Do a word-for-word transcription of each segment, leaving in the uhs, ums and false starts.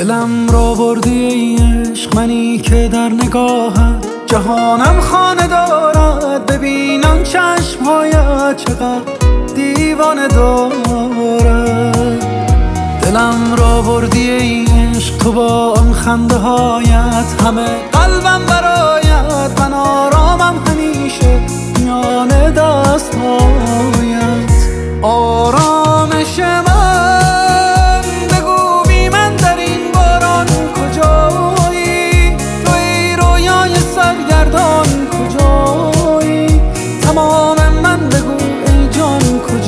دلم را بردی ای عشق، منی که در نگاهت جهانم خانه دارد. ببینم چشمهایت چقدر دیوانه دارد. دلم را بردی ای عشق، تو با آن خنده هایت همه قلبم برایت. من آرامم همیشه میان دست هایت. آرامش من بگو بی من در این باران کجایی؟ تو ای رویای سرگردان کجایی؟ تمام من بگو ای جان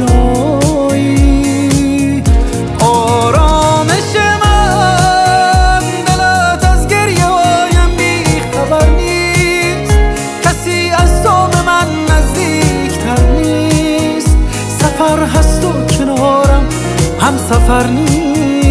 کجایی؟ آرامش من دلت از گریه هایم بی خبر نیست. کسی از تو به من نزدیکتر نیست. سفر هست و کنارم هم سفر نیست.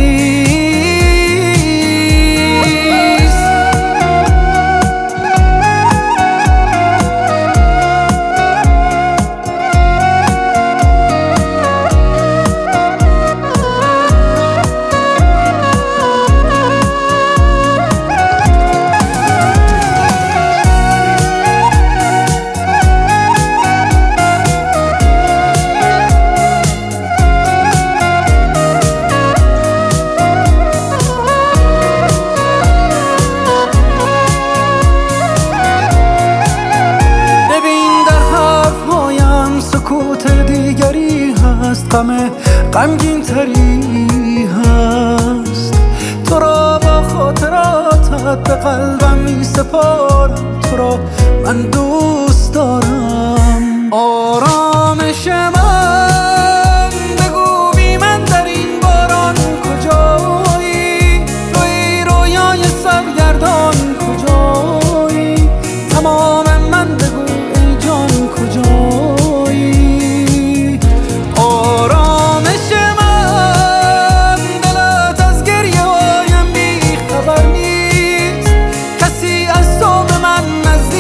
سکوت دیگری هست، غم غمگین تری هست. تو را با خاطراتت به قلبم می سپارم. تو را من دوست دارم. آرامش من بگو بی من در این باران کجایی؟ تو ای رویای سرگردان کجایی؟ تمام من بگو ای جان کجایی؟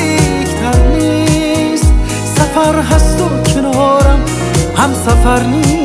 سفر هست و کنارم هم سفر نیست.